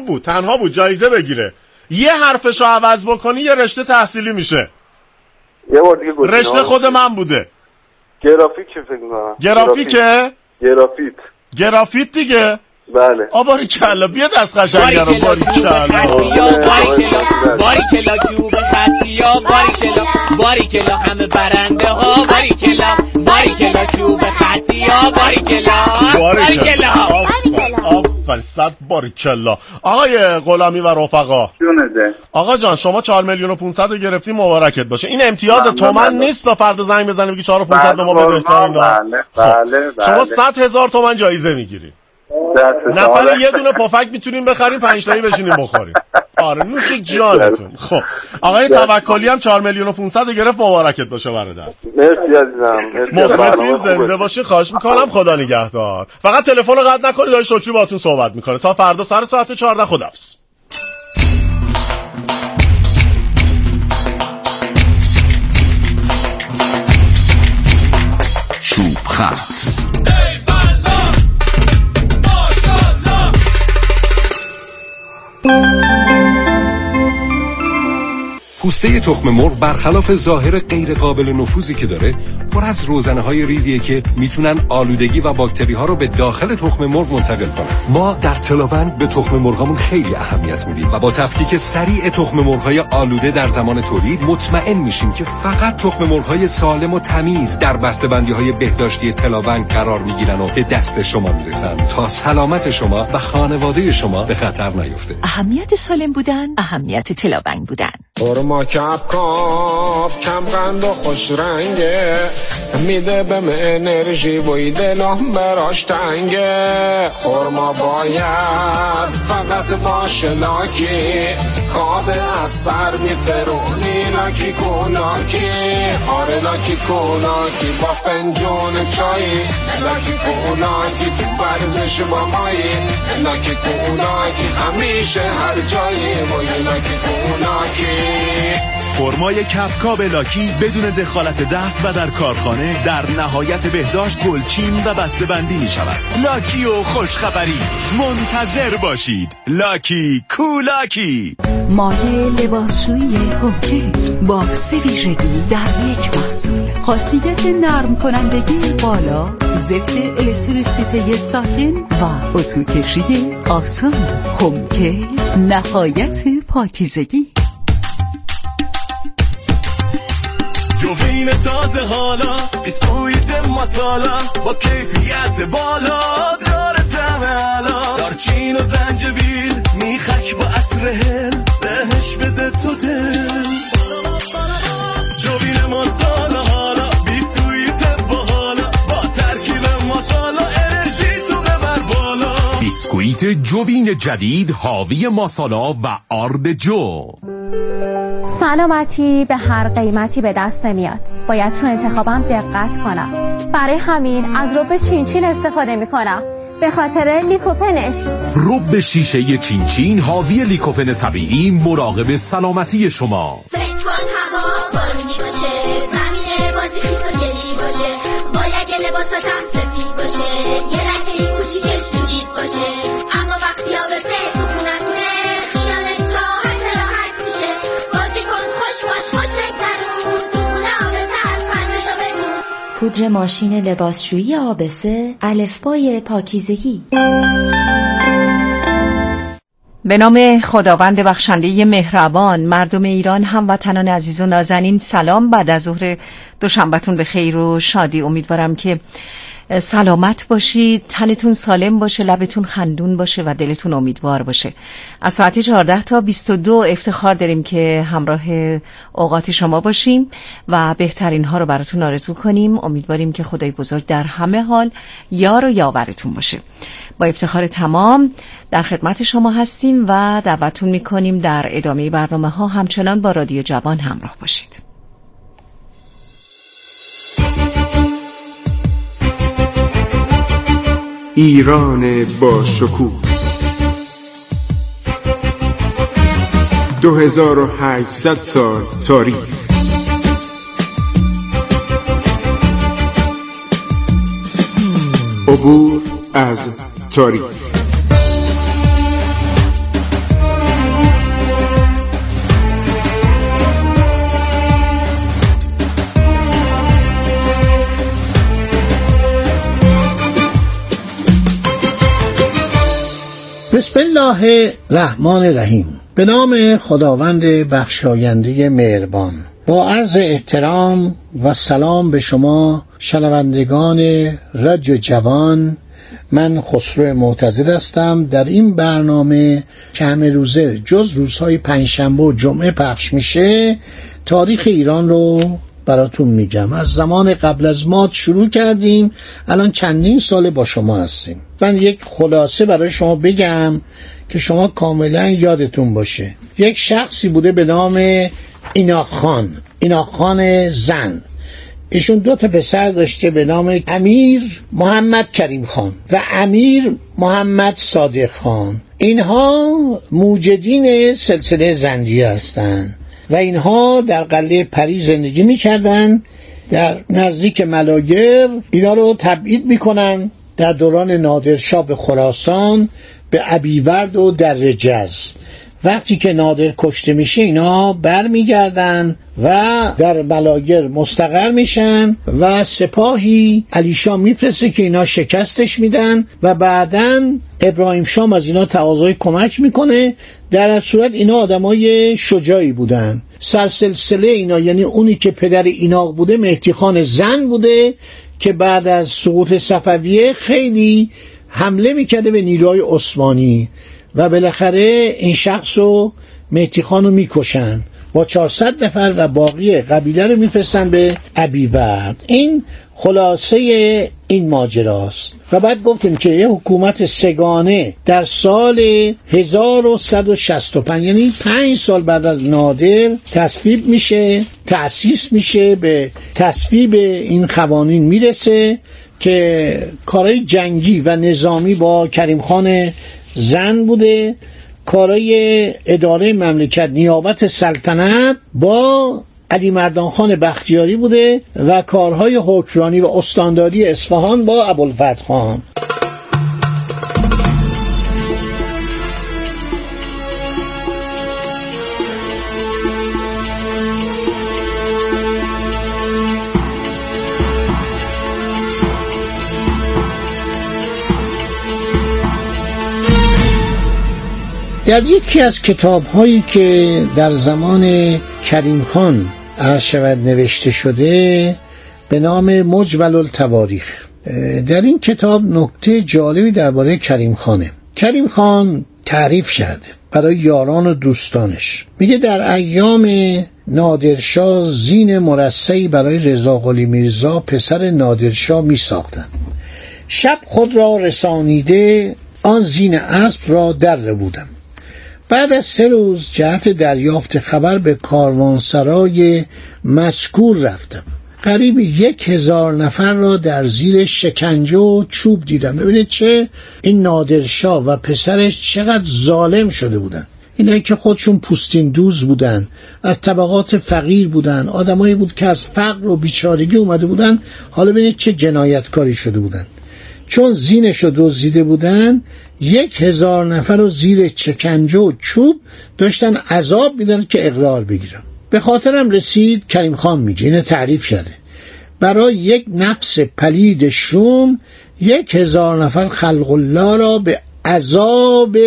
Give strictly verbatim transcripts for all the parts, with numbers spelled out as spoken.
بود، تنها بود جایزه بگیره. یه حرفشو عوض بکنی یه رشته تحصیلی میشه. یه بار دیگه گفتم رشته خود من بوده. گرافیک فکر می‌کنم. گرافیکه؟ گرافیت. گرافیت دیگه؟ بله. آ باریکلا بیا دست قشنگه رو باریکلا. باریکلا باریکلا چوب خطیا باریکلا باریکلا همه برنده ها باریکلا باریکلا چوب خطیا باریکلا باریکلا آفر صد باریکلا. آقای غلامی و رفقا جونده آقا جان شما چهار میلیون و پانصد رو گرفتی مبارکت باشه. این امتیاز تومن نیست تا فرد زنگ بزنه بگی چهار و پانصد به ما بده. بله بله شما صد هزار تومن جایزه میگیری. نفر یه دونه پفک میتونیم بخریم پنج تایی بشینیم بخوریم. آره نوش جانتون. خب آقای توکلی هم چهار میلیون و پانصد گرفت مبارکت باشه برادر. مرسی عزیزم. مخلصیم زنده باشی. خواهش میکنم خدا نگهدار. فقط تلفن رو قطع نکنید آقای شکری باهاتون صحبت میکنه. تا فردا سر ساعت چهارده خداحافظ. چوب خط پوسته تخم مرغ برخلاف ظاهر غیر قابل نفوذی که داره پر از روزنه‌های ریزیه که میتونن آلودگی و باکتری ها رو به داخل تخم مرغ منتقل کنن. ما در تلاوند به تخم مرغامون خیلی اهمیت میدیم و با تفکیک سریع تخم مرغ‌های آلوده در زمان تولید مطمئن میشیم که فقط تخم مرغ‌های سالم و تمیز در بسته‌بندی‌های بهداشتی تلاوند قرار میگیرن و به دست شما میرسن تا سلامت شما و خانواده شما به خطر نیفته. اهمیت سالم بودن، اهمیت تلاوند بودن. خورما کپ کاپ کم قند و خوش رنگه میده به من انرژی و دلم براش تنگه. خورما باید فقط باشه لاکی خواب از سر میترونی لاکی کوناکی. آره لاکی کوناکی با فنجون چایی لاکی کوناکی تو ورزش با مایی لاکی کوناکی همیشه هر جایی وای لاکی کوناکی. فرمای کپکاب لاکی بدون دخالت دست و در کارخانه در نهایت بهداشت گلچین و بسته‌بندی می شود. لاکی و خوشخبری منتظر باشید. لاکی کولاکی مایه لباسشویی هوکی باکس ویژگی در یک محصول. خاصیت نرم کنندگی بالا، ضد الکتریسیته ساکن و اتوکشی آسان. هوکی نهایت پاکیزگی. جوین تازه حالا بیسکویت مسالا با کیفیت بالا داره طعم علا. دارچین و زنجبیل میخک با عطر هل بهش بده تو دل. جوین مسالا حالا بیسکویت باحالا با ترکیب مسالا انرژی تو ببر بالا. بیسکویت جوین جدید حاوی مسالا و آرد جو. سلامتی به هر قیمتی به دست نمیاد. باید تو انتخابم دقت کنم. برای همین از رب چینچین استفاده میکنم به خاطر لیکوپنش. رب شیشه چینچین حاوی لیکوپن طبیعی مراقب سلامتی شما. فکر کن هوا بارونی باشه زمین بازی خیس و گلی باشه باید یه لباساتم سفید باشه یه لکه کوچیکش جدید باشه اما وقتی آبته تو خونتونه خیالت راحت راحت میشه. بازی کن خوش باش خوش بگذرون تو خونه آبته از قلبشو بگون. پودر ماشین لباسشویی آبسه الفبای پاکیزگی. به نام خداوند بخشنده مهربان. مردم ایران، هموطنان عزیز و نازنین، سلام. بعد از ظهر دوشنبهتون به خیر و شادی. امیدوارم که سلامت باشید، تنتون سالم باشه، لبتون خندون باشه و دلتون امیدوار باشه. از ساعت چهارده تا بیست و دو افتخار داریم که همراه اوقات شما باشیم و بهترین ها رو براتون آرزو کنیم. امیدواریم که خدای بزرگ در همه حال یار و یاورتون باشه. با افتخار تمام در خدمت شما هستیم و دعوتتون میکنیم در ادامه برنامه ها همچنان با رادیو جوان همراه باشید. ایران با شکوه دو هزار و هشتصد سال تاریخ. عبور از تاریخ. بسم الله الرحمن الرحیم. به نام خداوند بخشاینده مهربان. با عرض احترام و سلام به شما شنوندگان رادیو جوان، من خسرو معتزد هستم. در این برنامه که همه روزه جز روزهای پنجشنبه و جمعه پخش میشه، تاریخ ایران رو براتون میگم. از زمان قبل از ماد شروع کردیم، الان چندین سال با شما هستیم. من یک خلاصه برای شما بگم که شما کاملا یادتون باشه. یک شخصی بوده به نام ایناخان ایناخان زن. ایشون دو تا پسر داشته به نام امیر محمد کریم خان و امیر محمد صادق خان. اینها موجدین سلسله زندیه هستند و اینها در قلعه پری زندگی می‌کردند، در نزدیک ملایر. اینا رو تبعید می‌کنن در دوران نادرشاه به خراسان، به ابیورد و در رجز. وقتی که نادر کشته میشه اینا برمیگردن و در ملایر مستقر میشن و سپاهی علی شاه میفرسته که اینا شکستش میدن و بعداً ابراهیم شاه از اینا تقاضای کمک میکنه. در هر صورت اینا آدمای شجاعی بودن. سرسلسله اینا، یعنی اونی که پدر ایناق بوده، مهدی خان زن بوده که بعد از سقوط صفویه خیلی حمله میکرده به نیروهای عثمانی و بالاخره این شخص رو مهدی خان رو میکشن با چهارصد نفر و باقی قبیله رو میفرستن به ابیورد. این خلاصه این ماجراست. و بعد گفتیم که یه حکومت سگانه در سال هزار و صد و شصت و پنج، یعنی پنج سال بعد از نادر تصویب میشه، تأسیس میشه، به تصویب این قوانین میرسه که کارهای جنگی و نظامی با کریم خان زن بوده، کارای اداره مملکت نیابت سلطنت با علی مردان خان بختیاری بوده و کارهای حکمرانی و استانداری اصفهان با ابوالفتح خان. در یکی از کتاب‌هایی که در زمان کریم خان عرض شود نوشته شده به نام مجمل التواریخ، در این کتاب نکته جالبی درباره کریم خانه. کریم خان تعریف کرده برای یاران و دوستانش. میگه در ایام نادرشاه زین مرصعی برای رضا قلی میرزا پسر نادرشاه می ساختند. شب خود را رسانیده آن زین اسب را در بودم. بعد از سه روز جهت دریافت خبر به کاروانسرای مذکور رفتم. قریب یک هزار نفر را در زیر شکنجه و چوب دیدم. ببینید چه این نادرشاه و پسرش چقدر ظالم شده بودن. اینایی که خودشون پوستین دوز بودن، از طبقات فقیر بودن، آدمایی بود که از فقر و بیچارگی اومده بودن، حالا ببینید چه جنایتکاری شده بودن. چون زینش رو دزدیده بودن، یک هزار نفر رو زیر شکنجه و چوب داشتن عذاب میدن که اقرار بگیرن. به خاطرم رسید کریم خان میگه، اینو تعریف کرده، برای یک نفس پلید شوم یک هزار نفر خلق الله را به عذاب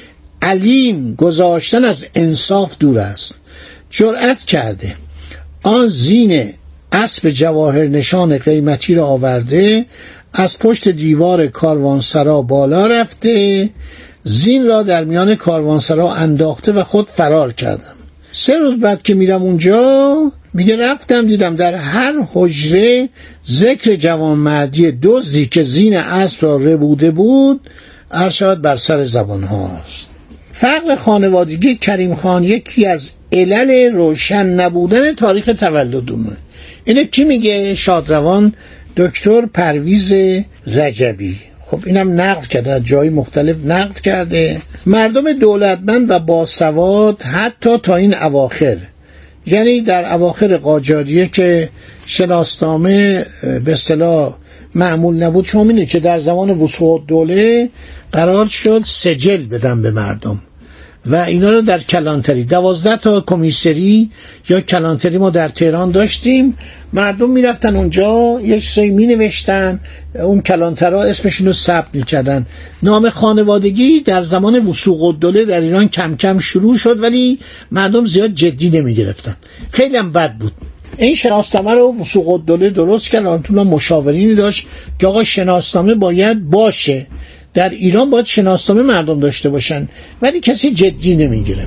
علیم گذاشتن از انصاف دور است. جرأت کرده آن زین اسب جواهر نشان قیمتی را آورده، از پشت دیوار کاروانسرا بالا رفته، زین را در میان کاروانسرا انداخته و خود فرار کردم. سه روز بعد که میرم اونجا، میگه رفتم دیدم در هر حجره ذکر جوانمردی دزدی که زین اسب را ربوده بود ارشاد بر سر زبان هاست. فقر خانوادگی کریم خان یکی از علل روشن نبودن تاریخ تولدمه. اینه کی میگه؟ شادروان دکتر پرویز رجبی. خب اینم نقد کرده، از جای مختلف نقد کرده. مردم دولتمند و باسواد حتی تا این اواخر، یعنی در اواخر قاجاریه که شناسنامه به اصطلاح معمول نبود، چون اینه که در زمان وسوع دوله قرار شد سجل بدن به مردم و اینا رو در کلانتری دوازده تا کمیسری یا کلانتری ما در تهران داشتیم. مردم میرفتن اونجا یک سری می نوشتن، اون کلانترها اسمشون رو ثبت میکردن. نام خانوادگی در زمان وثوق الدوله در ایران کم کم شروع شد ولی مردم زیاد جدی نمی گرفتن، خیلی هم بد بود. این شناسنامه رو وثوق الدوله درست کرد، آنتون مشاورینی داشت که آقا شناسنامه باید باشه، در ایران باید شناسنامه مردم داشته باشن، ولی کسی جدی نمیگیره.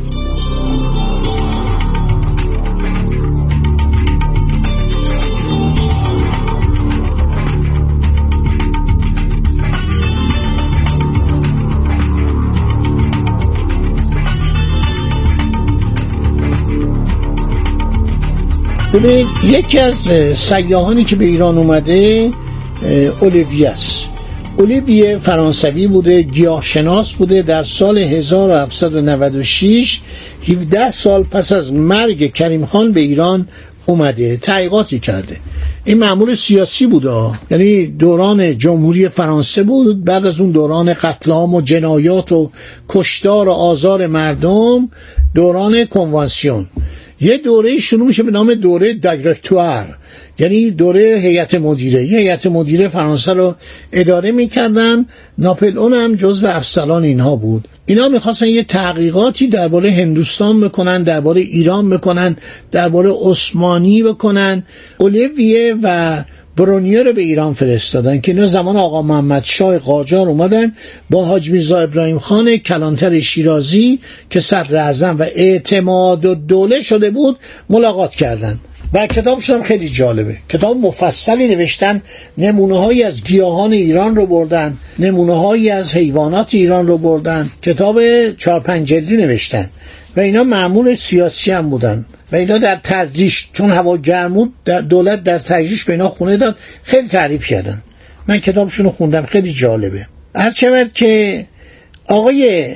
یکی از سیاحانی که به ایران اومده اولیویه است. اولیویه فرانسوی بوده، گیاهشناس بوده. در سال هزار و هفتصد و نود و شش هفده سال پس از مرگ کریم خان به ایران اومده، تحقیقاتی کرده. این مأمور سیاسی بوده، یعنی دوران جمهوری فرانسه بود. بعد از اون دوران قتل عام و جنایات و کشتار و آزار مردم، دوران کنوانسیون، یه دوره شروع میشه به نام دوره دایرکتوار، یعنی دوره هیئت مدیره. هیئت مدیره فرانسه رو اداره میکردن. ناپلئون هم جزو افسران اینها بود. اینا میخواستن یه تحقیقاتی درباره هندوستان بکنن، درباره ایران بکنن، درباره عثمانی بکنن. اولیویه و برونیه رو به ایران فرستادن که اینا زمان آقا محمد شاه قاجار اومدن با حاج میرزا ابراهیم خان کلانتر شیرازی که صدر اعظم و اعتماد الدوله شده بود ملاقات کردن و کتابشون خیلی جالبه. کتاب مفصلی نوشتن، نمونه هایی از گیاهان ایران رو بردن، نمونه هایی از حیوانات ایران رو بردن. کتاب چهار پنج جلدی نوشتن و اینا مأمور سیاسی هم بودن و اینا در تدریج، چون هوا گرم بود، دولت در تدریج به اینا خونه داد. خیلی تعریف کردن. من کتابشون رو خوندم، خیلی جالبه. هرچند که آقای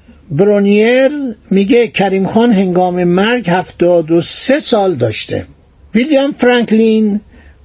برونیر میگه کریم خان هنگام مرگ هفتاد و سه سال داشته. ویلیام فرانکلین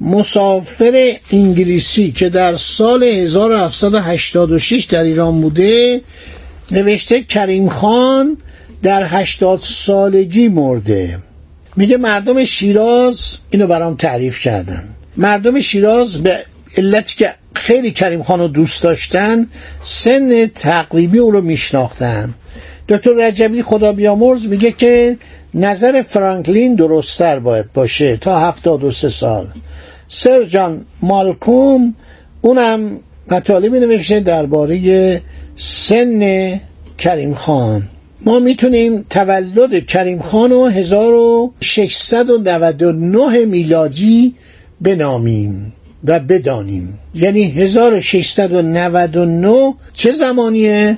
مسافر انگلیسی که در سال هزار و هفتصد و هشتاد و شش در ایران بوده نوشته کریم خان در هشتاد سالگی مرده. میگه مردم شیراز اینو برام تعریف کردن. مردم شیراز به علتی که خیلی کریم خان رو دوست داشتن سن تقریبی او رو میشناختن. دکتر رجبی خدا بیامرز میگه که نظر فرانکلین درست‌تر باید باشه تا هفتاد و سه سال. سر جان مالکوم اونم مطالبی نوشته درباره سن کریم خان. ما میتونیم تولد کریم خان رو هزار و ششصد و نود و نه میلادی بنامیم و بدانیم. یعنی هزار و ششصد و نود و نه چه زمانیه؟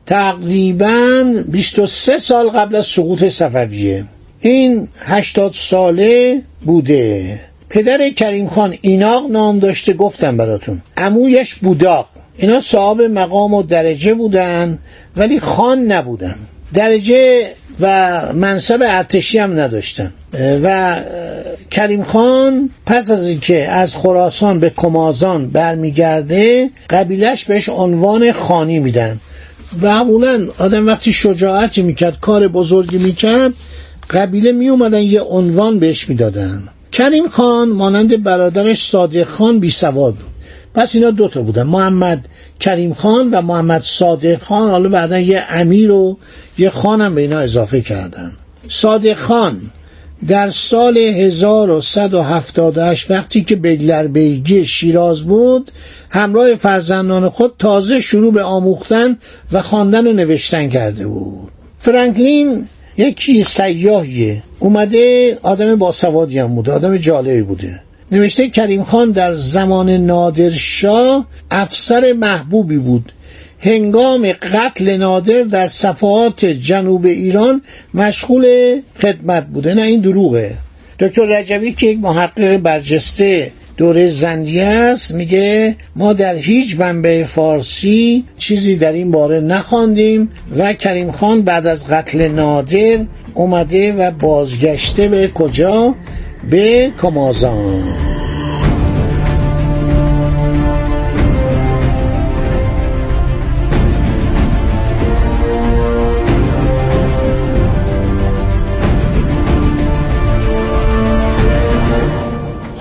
تقریباً بیست و سه سال قبل از سقوط صفویه. این هشتاد ساله بوده. پدر کریم خان ایناق نام داشته، گفتم براتون. عمویش بوداق. اینا صاحب مقام و درجه بودن ولی خان نبودن. درجه و منصب ارتشی هم نداشتن. و کریم خان پس از اینکه از خراسان به کمازان برمیگرده قبیلش بهش عنوان خانی میدن. و معمولا آدم وقتی شجاعتی میکرد، کار بزرگی میکرد، قبیله میومدن یه عنوان بهش میدادن. کریم خان مانند برادرش صادق خان بی سواد بود. پس اینا دوتا بودن، محمد کریم خان و محمد صادق خان. حالا بعدا یه امیر و یه خانم به اینا اضافه کردن. صادق خان در سال هزار و صد و هفتاد و هشت وقتی که بگلربیگی شیراز بود همراه فرزندان خود تازه شروع به آموختن و خواندن و نوشتن کرده بود. فرانکلین یکی سیاحیه، اومده، آدم باسوادی هم بوده، آدم جالبی بوده. نوشته کریم خان در زمان نادرشاه افسر محبوبی بود. هنگام قتل نادر در صفحات جنوب ایران مشغول خدمت بوده. نه این دروغه. دکتر رجبی که یک محقق برجسته دوره زندیه است میگه ما در هیچ منبع فارسی چیزی در این باره نخواندیم و کریم خان بعد از قتل نادر اومده و بازگشته به کجا؟ به کمازان.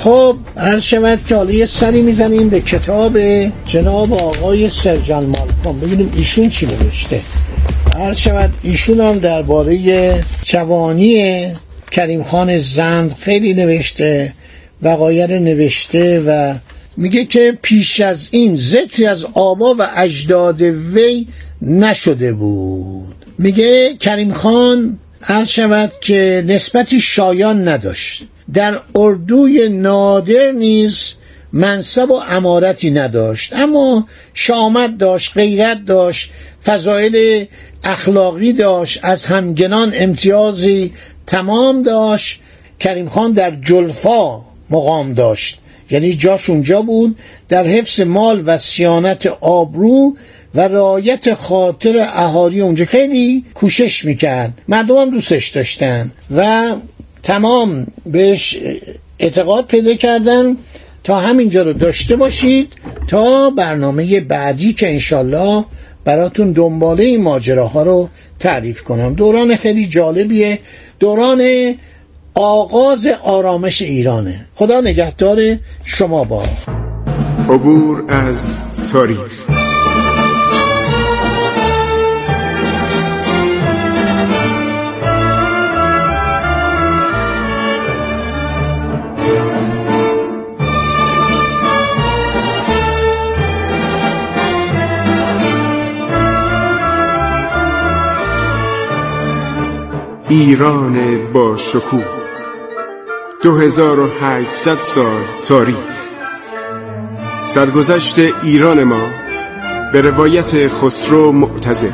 خب هر شود که حالا یه سری میزنیم به کتاب جناب آقای سر جان مالکوم ببینیم ایشون چی نوشته. هر شود ایشون هم درباره جوانی کریم خان زند خیلی نوشته، وقایع نوشته و میگه که پیش از این ذکری از آبا و اجداد وی نشده بود. میگه کریم خان هر شود که نسبتی شایان نداشت، در اردوی نادر نیز منصب و امارتی نداشت، اما شامت داشت، غیرت داشت، فضایل اخلاقی داشت، از همگنان امتیازی تمام داشت. کریم خان در جلفا مقام داشت، یعنی جاش اونجا بود، در حفظ مال و صیانت آبرو و رعایت خاطر اهالی اونجا خیلی کوشش میکرد. مردم هم دوستش داشتن و تمام بهش اعتقاد پیدا کردن. تا همینجا رو داشته باشید تا برنامه بعدی که انشالله براتون دنباله این ماجراها رو تعریف کنم. دوران خیلی جالبیه، دوران آغاز آرامش ایرانه. خدا نگهدار شما با عبور از تاریخ. ایران با شکوه، دو هزار و هشتصد سال تاریخ. سرگذشت ایران ما به روایت خسرو معتضد.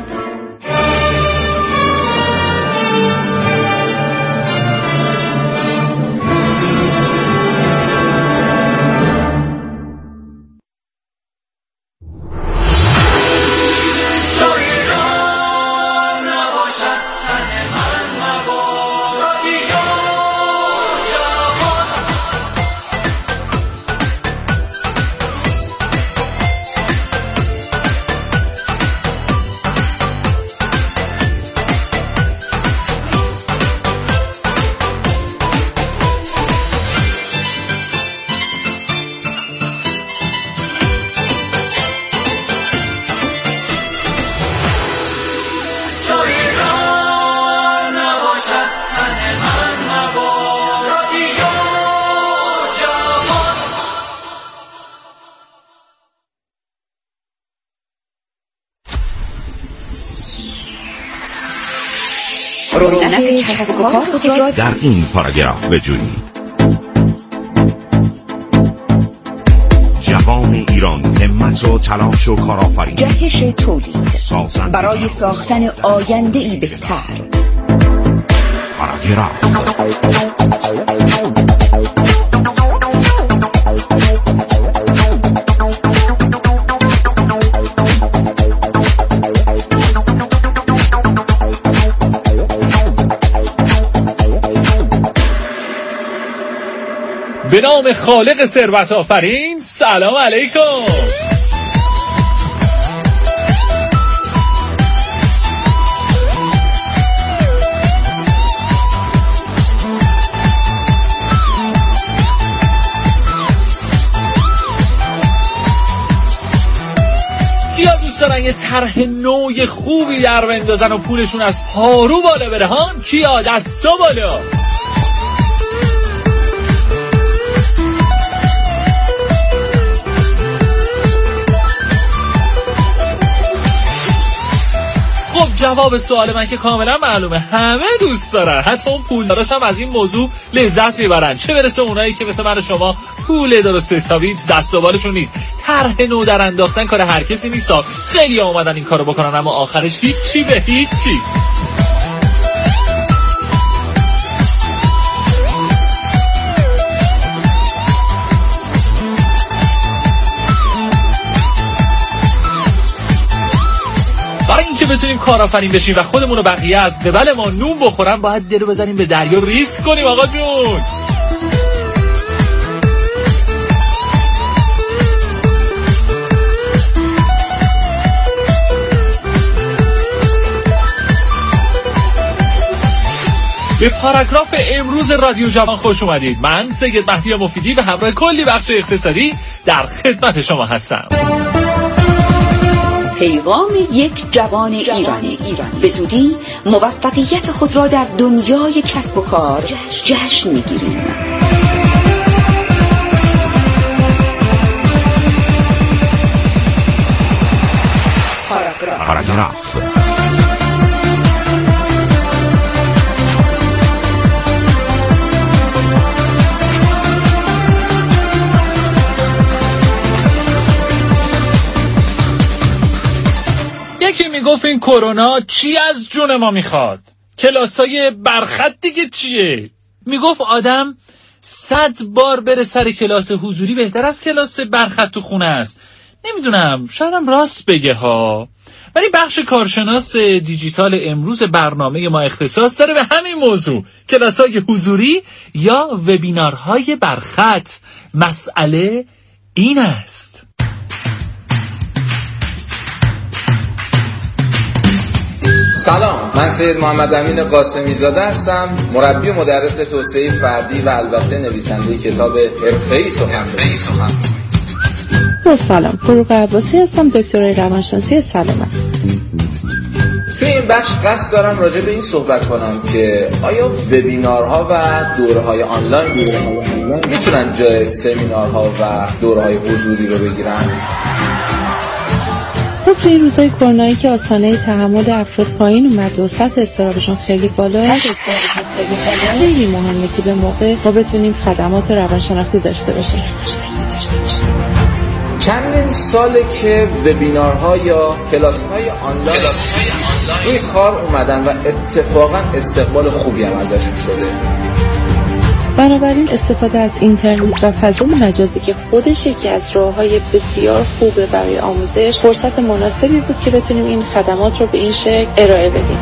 در این پاراگراف بجویید. جوان ایران همت و تلاش و کارآفرینی، جهش تولید برای ساختن آینده ای بهتر. پاراگراف به نام خالق ثروت آفرین. سلام علیکم. کیا دوست دارن یه طرح نوع خوبی در بندازن و پولشون از پارو بالا بره هان؟ کیا دستا بالا؟ خب جواب سوال من که کاملا معلومه، همه دوست دارن، حتی اون پولداراش هم از این موضوع لذت میبرن، چه برسه اونایی که مثل من و شما پول درست حسابی تو دست و بالشون نیست. طرح نو در انداختن کار هر کسی نیست، خیلی ها اومدن این کارو بکنن اما آخرش هیچی به هیچی. برای اینکه بتونیم کارآفرین بشیم و خودمون و بقیه از دبل ما نون بخورن باید درو بزنیم به دریا، ریسک کنیم آقا جون. به پاراگراف امروز رادیو جوان خوش اومدید. من سید مهدی مفیدی به همراه کلی بخش اقتصادی در خدمت شما هستم. پیغام یک جوان ایرانی. به زودی موفقیت خود را در دنیای کسب و کار جشن میگیریم. پاراگراف. یکی میگفت این کرونا چی از جون ما میخواد؟ کلاسای برخط دیگه چیه؟ میگفت آدم صد بار بره سر کلاس حضوری بهتر از کلاس برخط تو خونه است. نمیدونم، شایدم راست بگه ها، ولی بخش کارشناس دیجیتال امروز برنامه ما اختصاص داره به همین موضوع، کلاسای حضوری یا وبینارهای برخط. مسئله این است. سلام، من سید محمد امین قاسمی زاده هستم، مربی و مدرس توسعه فردی و البته نویسنده کتاب حرفه‌ای سخنرانی. با سلام، فروغ عباسی هستم، دکترای روانشناسی سلامت. توی این بخش قصد دارم راجع به این صحبت کنم که آیا وبینارها و دوره‌های آنلاین میتونن جای سمینارها و دوره‌های حضوری رو بگیرن؟ خب توی روزهای کرونایی که آستانه تحمل افراد پایین اومد و سطح اضطرابشون خیلی بالا، خیلی مهمه که به موقع ما بتونیم خدمات روانشناختی داشته باشیم. چندین ساله که وبینارها یا کلاس‌های آنلاین روی کار اومدن و اتفاقا استقبال خوبی هم ازشون شده. بنابراین استفاده از اینترنت و فضای مجازی که خودش یکی از راه‌های بسیار خوبه برای آموزش، فرصت مناسبی بود که بتونیم این خدمات رو به این شکل ارائه بدیم.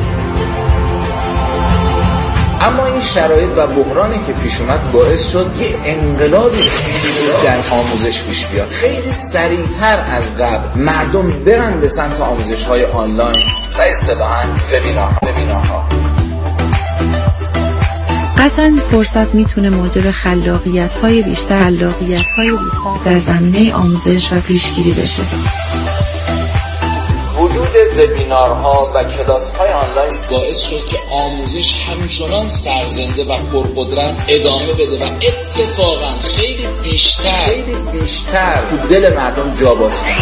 اما این شرایط و بحرانی که پیش اومد باعث شد یه انقلابی در آموزش پیش بیاد. خیلی سریعتر از قبل مردم برن به سمت آموزش‌های آنلاین و اصطلاحاً وبینارها. قطعاً فرصت میتونه موجب خلاقیت‌های بیشتر خلاقیت‌های بیشتر در زمینه آموزش و پیشگیری بشه. وجود وبینارها و کلاس‌های آنلاین باعث شد که آموزش همچنان سرزنده و پرقدرت ادامه بده و اتفاقاً خیلی بیشتر خیلی بیشتر تو دل مردم جا باز کنه.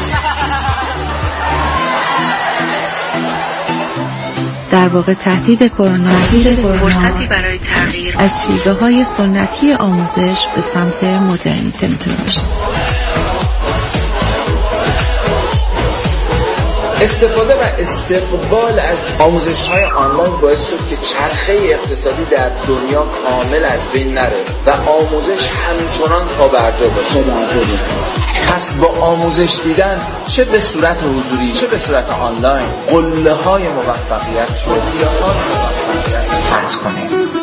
در واقع تهدید کرونا فرصتی برای تغییر از شیوه‌های سنتی آموزش به سمت مدرنیته میتونه باشه. استفاده و استقبال از آموزش‌های آنلاین باعث شد که چرخه اقتصادی در دنیا کامل از بین نره و آموزش همچنان پابرجا باشه. پس با آموزش دیدن چه به صورت حضوری چه به صورت آنلاین قله‌های موفقیت رو فرض کنید.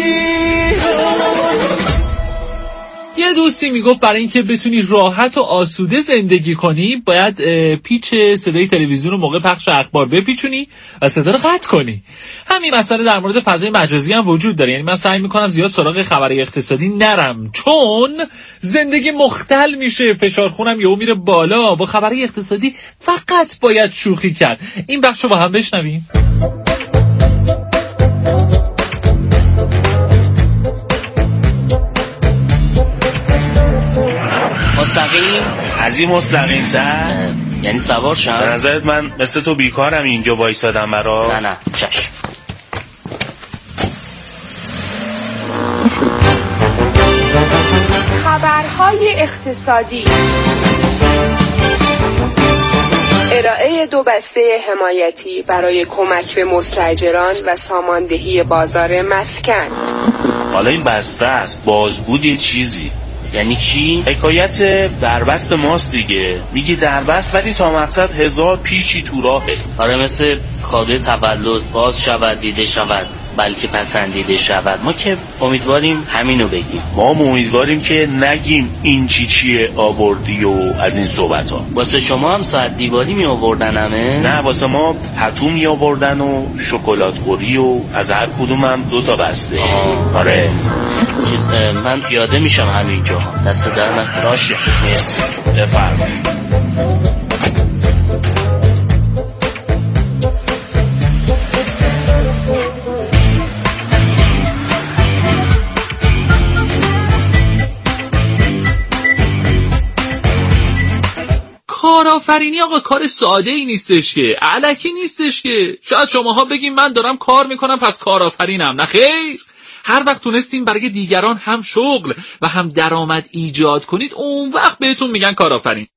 یه دوستی میگفت برای اینکه بتونی راحت و آسوده زندگی کنی باید پیچ صدای تلویزیون رو موقع پخش اخبار بپیچونی و صدا رو قطع کنی. همین مسئله در مورد فضای مجازی هم وجود داره. یعنی من سعی میکنم زیاد سراغ خبرهای اقتصادی نرم، چون زندگی مختل میشه، فشار خونم یهو میره بالا. با خبرهای اقتصادی فقط باید شوخی کرد. این بخش رو با هم بشنویم. مستقیم؟ از این مستقیم تر؟ یعنی سوار شم؟ به نظرت من مثل تو بیکارم اینجا وایسادم برا؟ نه نه چشم. خبرهای اقتصادی، ارائه دو بسته حمایتی برای کمک به مستاجران و ساماندهی بازار مسکن. حالا این بسته است، بازبود یه چیزی. یعنی چی؟ حکایت دربست ماست دیگه. میگی دربست ولی تا مقصد هزار پیچی تو راهه. آره مثل کادوی تولد باز شود، دیده شود، بلکه پسندیده شود. ما که امیدواریم همینو بگیم. ما امیدواریم که نگیم این چی چیه آوردی و از این صحبت ها. واسه شما هم ساعت دیواری می آوردن همه؟ نه، واسه ما پتو می آوردن و شکلات خوری و از هر کدوم هم دو تا بسته. آره چیز من پیاده میشم همینجا. دست در نکنه. باشه مرسی. بفرمایید. کارآفرینی آقا کار ساده ای نیستش که، الکی نیستش که. شاید شماها بگیم من دارم کار میکنم پس کارآفرینم. نه خیر، هر وقت تونستیم برای دیگران هم شغل و هم درآمد ایجاد کنید اون وقت بهتون میگن کارآفرین.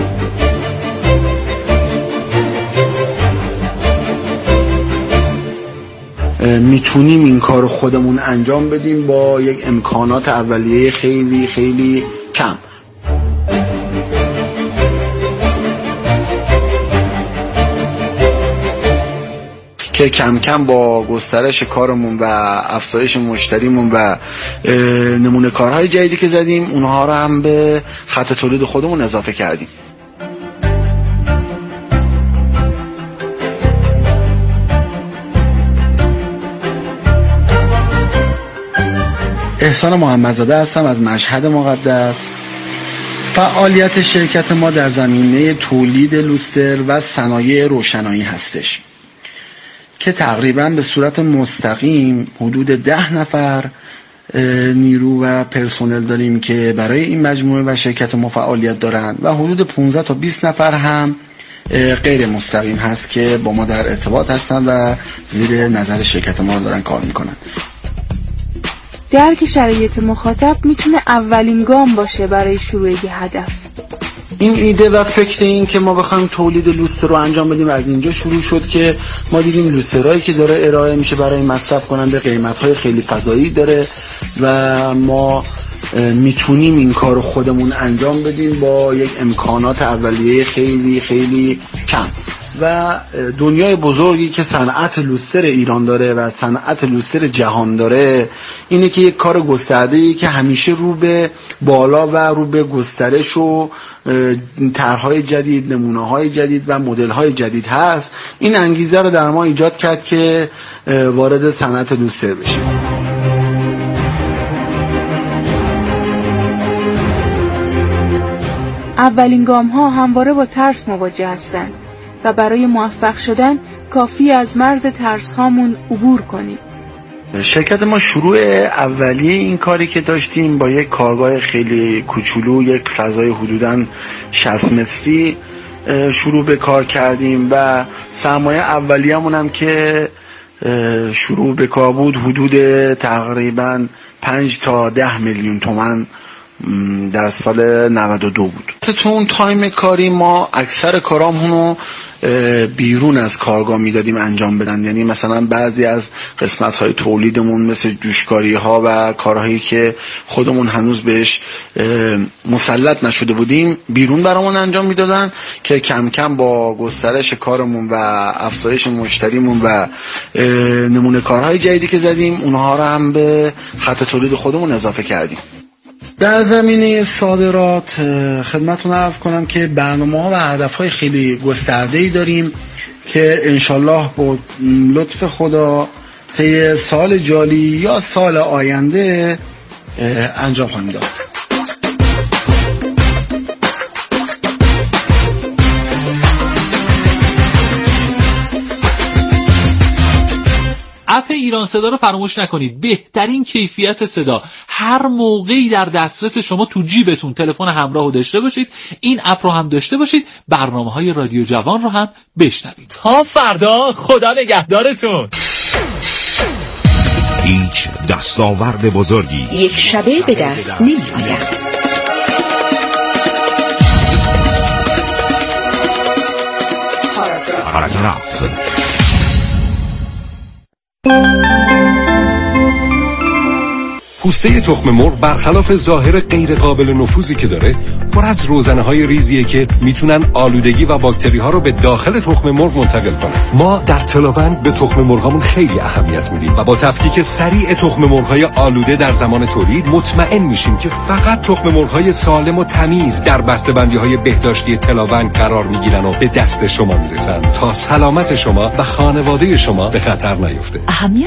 میتونیم این کار خودمون انجام بدیم با یک امکانات اولیه خیلی خیلی کم. که کم کم با گسترش کارمون و افزایش مشتریمون و نمونه کارهای جدیدی که زدیم اونها رو هم به خط تولید خودمون اضافه کردیم. احسان محمدزاده هستم از مشهد مقدس. فعالیت شرکت ما در زمینه تولید لوستر و صنایع روشنایی هستش که تقریبا به صورت مستقیم حدود ده نفر نیرو و پرسنل داریم که برای این مجموعه و شرکت ما فعالیت دارند و حدود پانزده تا بیست نفر هم غیر مستقیم هست که با ما در ارتباط هستند و زیر نظر شرکت ما دارن کار میکنن. درک شرایط مخاطب میتونه اولین گام باشه برای شروع یک هدف. این ایده و فکر این که ما بخوایم تولید لوستر رو انجام بدیم از اینجا شروع شد که ما دیدیم لوسترهایی که داره ارائه میشه برای مصرف کننده قیمت‌های خیلی فضایی داره و ما میتونیم این کار رو خودمون انجام بدیم با یک امکانات اولیه خیلی خیلی کم. و دنیای بزرگی که صنعت لوستر ایران داره و صنعت لوستر جهان داره اینه که یک کار گسترده‌ای که همیشه رو به بالا و رو به گسترش و طرح‌های جدید، نمونه‌های جدید و مدل‌های جدید هست. این انگیزه رو در ما ایجاد کرد که وارد صنعت لوستر بشیم. اولین گام‌ها همواره با ترس مواجه هستند و برای موفق شدن کافی از مرز ترس هامون عبور کنیم. شرکت ما شروع اولیه این کاری که داشتیم با یک کارگاه خیلی کوچولو، یک فضای حدوداً شصت متری شروع به کار کردیم و سرمایه اولیه‌مون هم که شروع به کار بود حدود تقریباً پنج تا ده میلیون تومان در سال نود و دو بود. تو اون تایم کاری ما اکثر کارامونو بیرون از کارگاه میدادیم انجام بدن، یعنی مثلا بعضی از قسمت های تولیدمون مثل جوشکاری ها و کارهایی که خودمون هنوز بهش مسلط نشده بودیم بیرون برامون انجام میدادن که کم کم با گسترش کارمون و افزایش مشتریمون و نمونه کارهای جدیدی که زدیم اونها رو هم به خط تولید خودمون اضافه کردیم. در زمینه صادرات خدمتتون عرض کنم که برنامه‌ها و هدف‌های خیلی گسترده‌ای داریم که انشالله با لطف خدا طی سال جاری یا سال آینده انجام خواهیم داد. اپ ایران صدا رو فراموش نکنید. بهترین کیفیت صدا هر موقعی در دسترس شما تو جیبتون. تلفن همراه رو داشته باشید، این اپ رو هم داشته باشید، برنامه‌های رادیو جوان رو هم بشنوید. تا فردا خدا نگهدارتون. هیچ دستاورد بزرگی یک شبه به دست نمی آید. پاراگراف. پوسته تخم مرغ برخلاف ظاهر غیر قابل نفوذی که داره، پر از روزنه‌های ریزیه که میتونن آلودگی و باکتری‌ها رو به داخل تخم مرغ منتقل کنن. ما در تلاوند به تخم مرغامون خیلی اهمیت میدیم و با تفکیک سریع تخم مرغ‌های آلوده در زمان تولید مطمئن میشیم که فقط تخم مرغ‌های سالم و تمیز در بسته‌بندی‌های بهداشتی تلاوند قرار میگیرن و به دست شما میرسن تا سلامت شما و خانواده شما به خطر نیفته. اهمیت